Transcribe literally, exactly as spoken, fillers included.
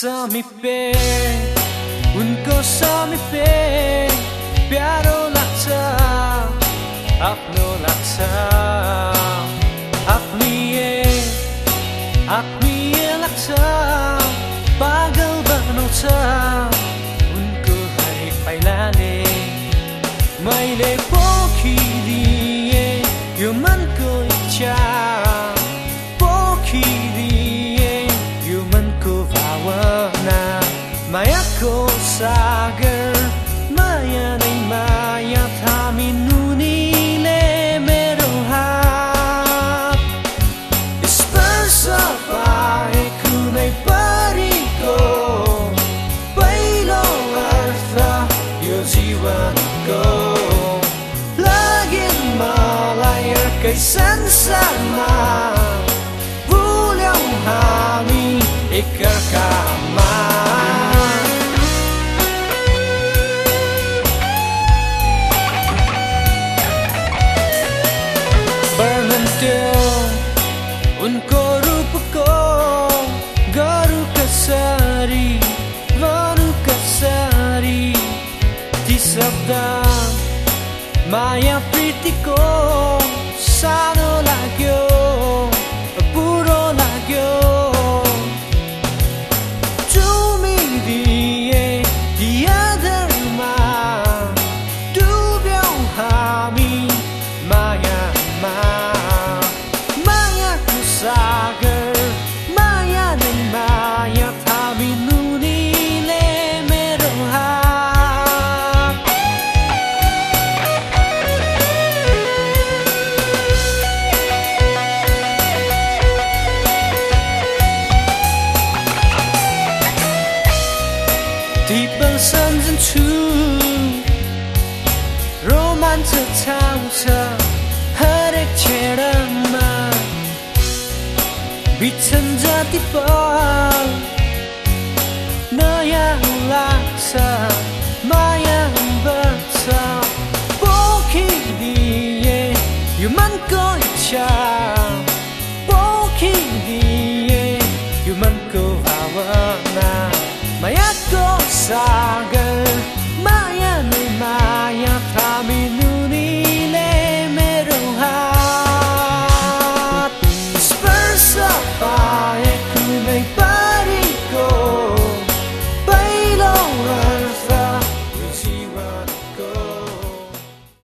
समीपे उनको समीपे प्यारो लाग्छ आफ्नो लाग्छ आत्मीय आत्मीय लाग्छ पागल बनाउँछ उनको हरेक पाइलाले मैले पोखिदिए यो मनको इच्छा पोखिदिए यो मनको भावना मायाको सागर माया नै माया थामिनु नीले मेरो हात स्पर्श पाए कुनै परीको पहिलो अर्थ यो जीवनको लाग्यो मलाई अर्कै संसारमा भुल्यौं हामी एकअर्कामा उनको रूपको गरु कसरी गरु कसरी ती शब्द माया प्रीतिको सानो लाग्यो पुरो लाग्यो चुमिदिए ती आधारमा डुब्यौं हामी मायामा सागर माया नै माया थामिनु नीले मेरो हात टिपल सम्झन्छु रोमाञ्च छाउँछ हरेक क्षणमा बित्छन् जति पल नयाँ लाग्छ माया बढ्छ पोखिदिए यो मनको इच्छा पोखिदिए यो मनको भावना मायाको सा